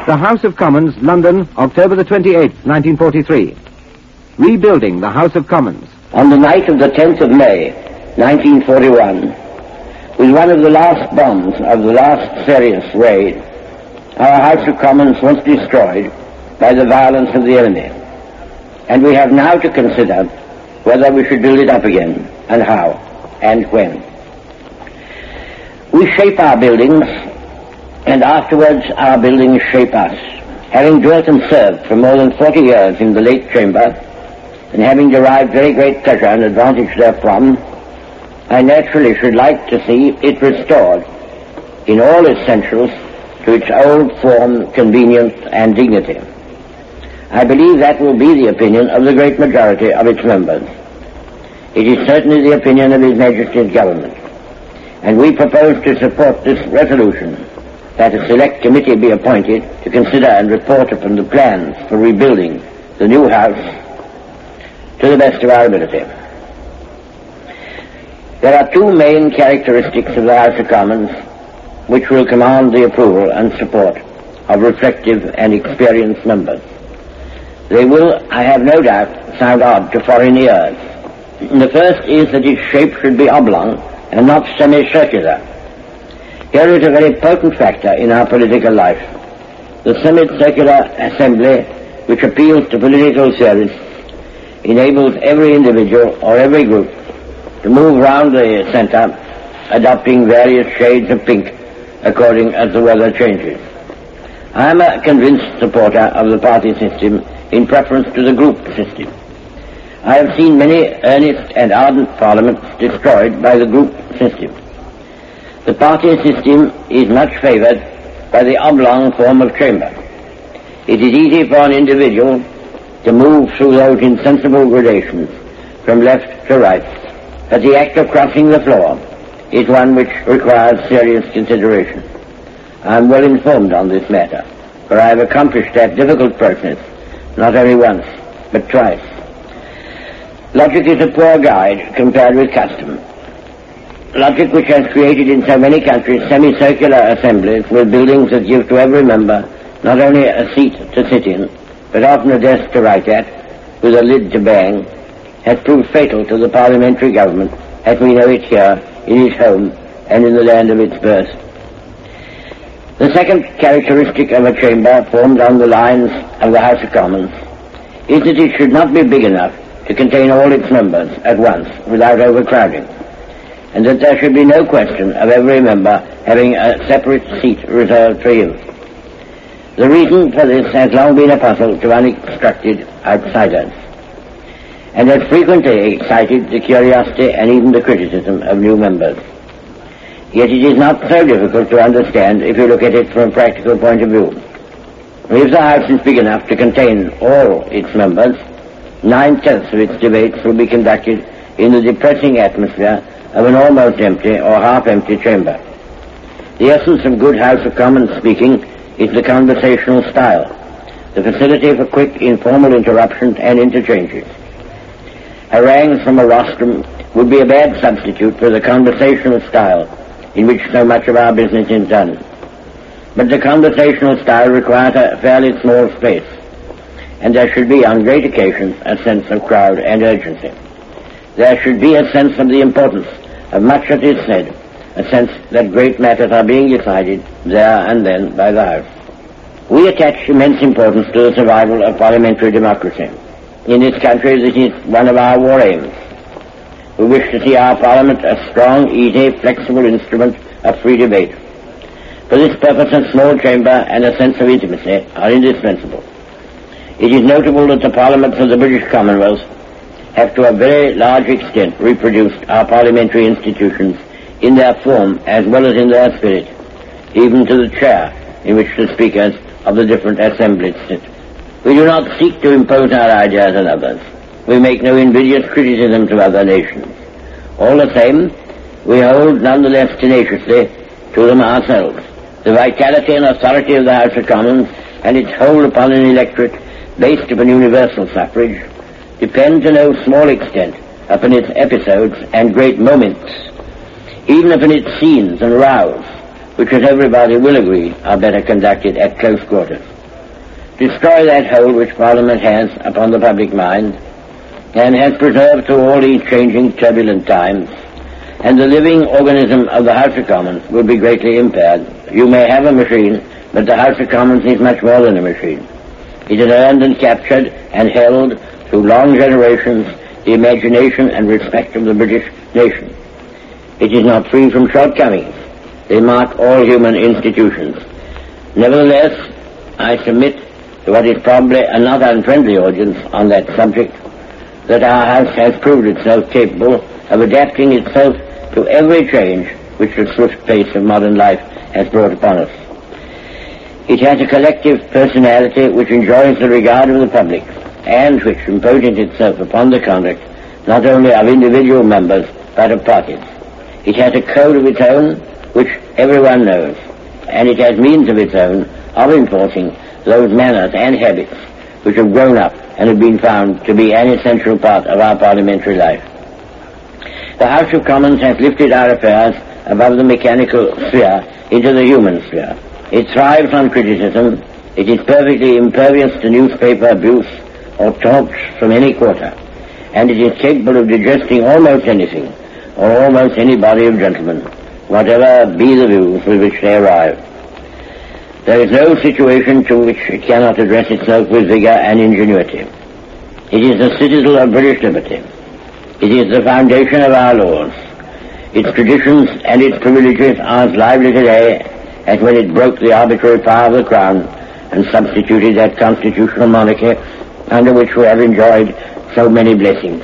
The House of Commons, London, October the 28th, 1943. Rebuilding the House of Commons. On the night of the 10th of May, 1941, with one of the last bombs of the last serious raid, our House of Commons was destroyed by the violence of the enemy. And we have now to consider whether we should build it up again, and how, and when. We shape our buildings, and afterwards our buildings shape us. Having dwelt and served for more than 40 years in the late chamber, and having derived very great pleasure and advantage therefrom, I naturally should like to see it restored in all essentials to its old form, convenience, and dignity. I believe that will be the opinion of the great majority of its members. It is certainly the opinion of His Majesty's Government, and we propose to support this resolution that a select committee be appointed to consider and report upon the plans for rebuilding the new House to the best of our ability. There are two main characteristics of the House of Commons which will command the approval and support of reflective and experienced members. They will, I have no doubt, sound odd to foreign ears. The first is that its shape should be oblong and not semicircular. Here is a very potent factor in our political life. The semicircular assembly, which appeals to political theorists, enables every individual or every group to move round the center, adopting various shades of pink according as the weather changes. I am a convinced supporter of the party system in preference to the group system. I have seen many earnest and ardent parliaments destroyed by the group system. The party system is much favoured by the oblong form of chamber. It is easy for an individual to move through those insensible gradations from left to right, but the act of crossing the floor is one which requires serious consideration. I am well informed on this matter, for I have accomplished that difficult process not only once, but twice. Logic is a poor guide compared with custom. Logic, which has created in so many countries semicircular assemblies with buildings that give to every member not only a seat to sit in, but often a desk to write at, with a lid to bang, has proved fatal to the parliamentary government as we know it here, in its home, and in the land of its birth. The second characteristic of a chamber formed on the lines of the House of Commons is that it should not be big enough to contain all its members at once without overcrowding, and that there should be no question of every member having a separate seat reserved for him. The reason for this has long been a puzzle to uninstructed outsiders, and has frequently excited the curiosity and even the criticism of new members. Yet it is not so difficult to understand if you look at it from a practical point of view. If the House is big enough to contain all its members, 9/10 of its debates will be conducted in the depressing atmosphere of an almost empty or half-empty chamber. The essence of good House of Commons speaking is the conversational style, the facility for quick, informal interruptions and interchanges. Harangues from a rostrum would be a bad substitute for the conversational style in which so much of our business is done. But the conversational style requires a fairly small space, and there should be, on great occasions, a sense of crowd and urgency. There should be a sense of the importance of much that is said, a sense that great matters are being decided there and then by the House. We attach immense importance to the survival of parliamentary democracy. In this country, this is one of our war aims. We wish to see our Parliament a strong, easy, flexible instrument of free debate. For this purpose, a small chamber and a sense of intimacy are indispensable. It is notable that the Parliaments of the British Commonwealth have to a very large extent reproduced our parliamentary institutions in their form as well as in their spirit, even to the chair in which the speakers of the different assemblies sit. We do not seek to impose our ideas on others. We make no invidious criticism to other nations. All the same, we hold nonetheless tenaciously to them ourselves. The vitality and authority of the House of Commons and its hold upon an electorate based upon universal suffrage depend to no small extent upon its episodes and great moments, even upon its scenes and rows, which, as everybody will agree, are better conducted at close quarters. destroy that hold which Parliament has upon the public mind, and has preserved through all these changing, turbulent times, and the living organism of the House of Commons will be greatly impaired. You may have a machine, but the House of Commons is much more than a machine. It has earned and captured and held through long generations the imagination and respect of the British nation. It is not free from shortcomings. They mark all human institutions. Nevertheless, I submit to what is probably a not unfriendly audience on that subject, that our House has proved itself capable of adapting itself to every change which the swift pace of modern life has brought upon us. It has a collective personality which enjoys the regard of the public, and which, imposing itself upon the conduct not only of individual members, but of parties. It has a code of its own, which everyone knows, and it has means of its own of enforcing those manners and habits which have grown up and have been found to be an essential part of our parliamentary life. The House of Commons has lifted our affairs above the mechanical sphere into the human sphere. It thrives on criticism. It is perfectly impervious to newspaper abuse or taunts from any quarter, and it is capable of digesting almost anything or almost any body of gentlemen, whatever be the views with which they arrive. There is no situation to which it cannot address itself with vigor and ingenuity. It is the citadel of British liberty. It is the foundation of our laws. Its traditions and its privileges are as lively today as when it broke the arbitrary power of the Crown and substituted that constitutional monarchy under which we have enjoyed so many blessings.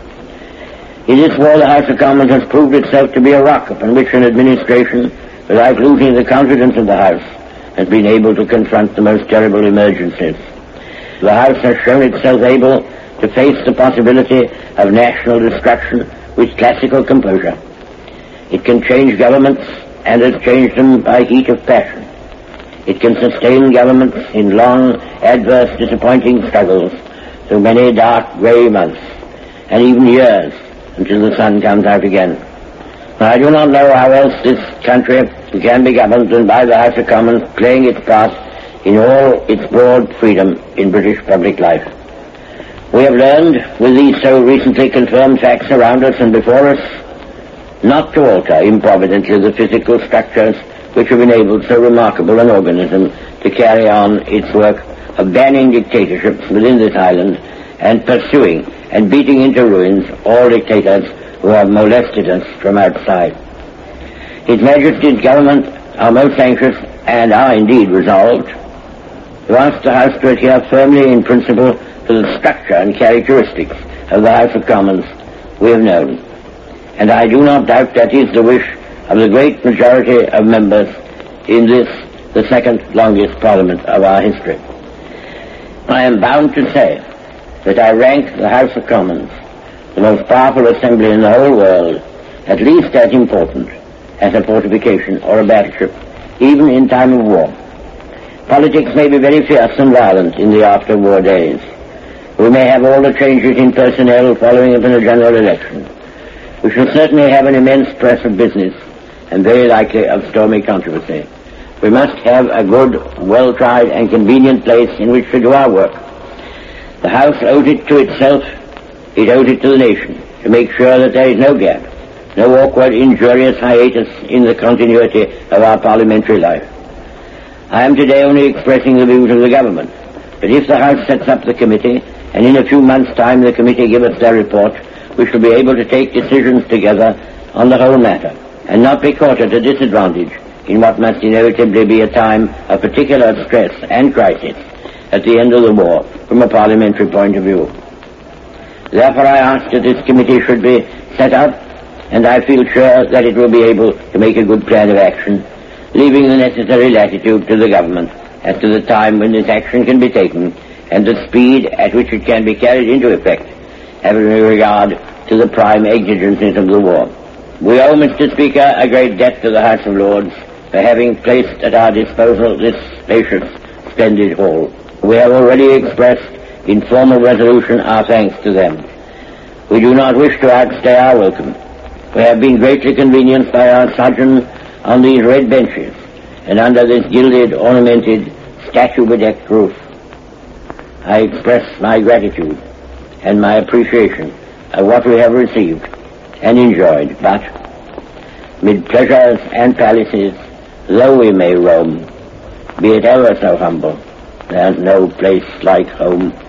In this war, the House of Commons has proved itself to be a rock upon which an administration, without losing the confidence of the House, has been able to confront the most terrible emergencies. The House has shown itself able to face the possibility of national destruction with classical composure. It can change governments and has changed them by heat of passion. It can sustain governments in long, adverse, disappointing struggles through many dark, grey months, and even years until the sun comes out again. I do not know how else this country can be governed than by the House of Commons playing its part in all its broad freedom in British public life. We have learned, with these so recently confirmed facts around us and before us, not to alter improvidently the physical structures which have enabled so remarkable an organism to carry on its work of banning dictatorships within this island and pursuing and beating into ruins all dictators who have molested us from outside. His Majesty's government are most anxious, and are indeed resolved, to ask the House to adhere firmly in principle to the structure and characteristics of the House of Commons we have known. And I do not doubt that is the wish of the great majority of members in this, the second longest Parliament of our history. I am bound to say that I rank the House of Commons, the most powerful assembly in the whole world, at least as important as a fortification or a battleship, even in time of war. Politics may be very fierce and violent in the after-war days. We may have all the changes in personnel following upon a general election. We shall certainly have an immense press of business, and very likely of stormy controversy. We must have a good, well-tried and convenient place in which to do our work. The House owes it to itself, it owes it to the nation, to make sure that there is no gap, no awkward, injurious hiatus in the continuity of our parliamentary life. I am today only expressing the views of the government, but if the House sets up the committee, and in a few months' time the committee give us their report, we shall be able to take decisions together on the whole matter, and not be caught at a disadvantage in what must inevitably be a time of particular stress and crisis at the end of the war from a parliamentary point of view. Therefore I ask that this committee should be set up, and I feel sure that it will be able to make a good plan of action, leaving the necessary latitude to the government as to the time when this action can be taken and the speed at which it can be carried into effect, having regard to the prime exigencies of the war. We owe, Mr. Speaker, a great debt to the House of Lords for having placed at our disposal this spacious, splendid hall. We have already expressed in formal resolution our thanks to them. We do not wish to outstay our welcome. We have been greatly convenienced by our sojourn on these red benches and under this gilded, ornamented, statue-bedecked roof. I express my gratitude and my appreciation of what we have received and enjoyed, but mid pleasures and palaces, though we may roam, be it ever so humble, there's no place like home.